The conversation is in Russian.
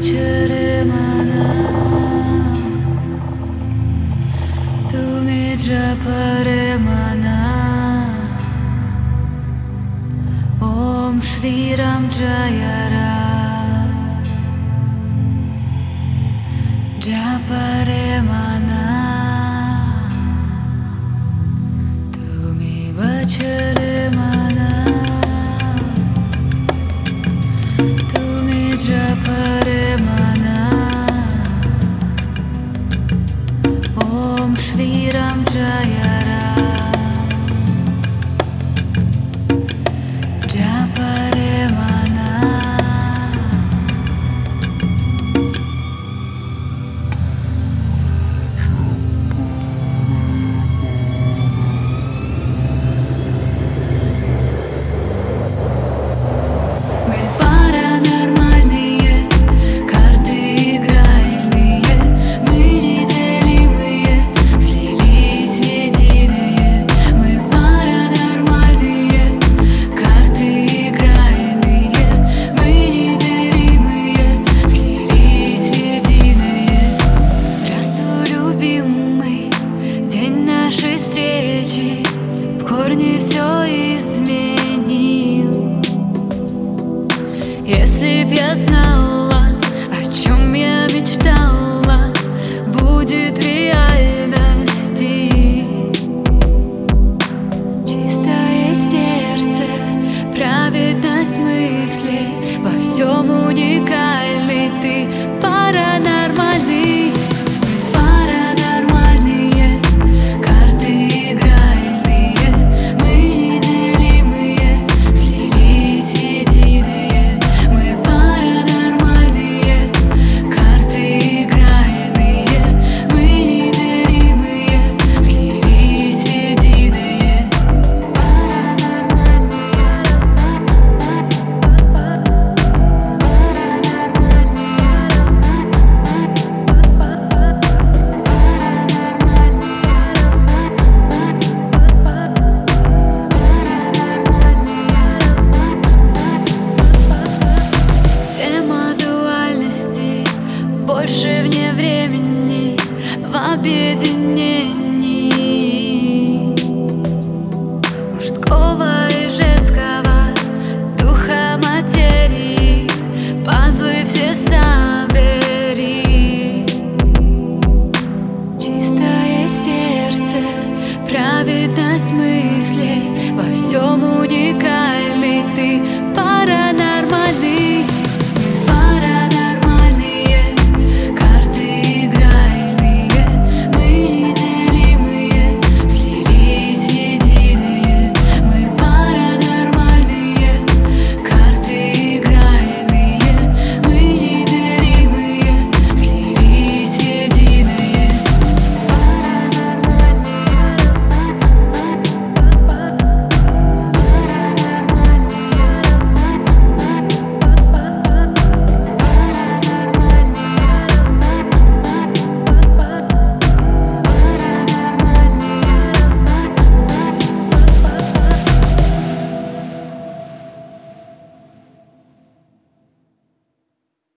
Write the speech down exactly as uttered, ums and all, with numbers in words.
बचरे मना तुम्हें जपरे मना ओम श्री राम जय राम जपरे मना तुम्हें बचरे मना तुम्हें जपरे मना ओम श्री राम जय राम जपरे मना в корне все изменил. Если б я знала, о чем я мечтала, будет реальностью. Чистое сердце, праведность мыслей, во всем уникальный ты.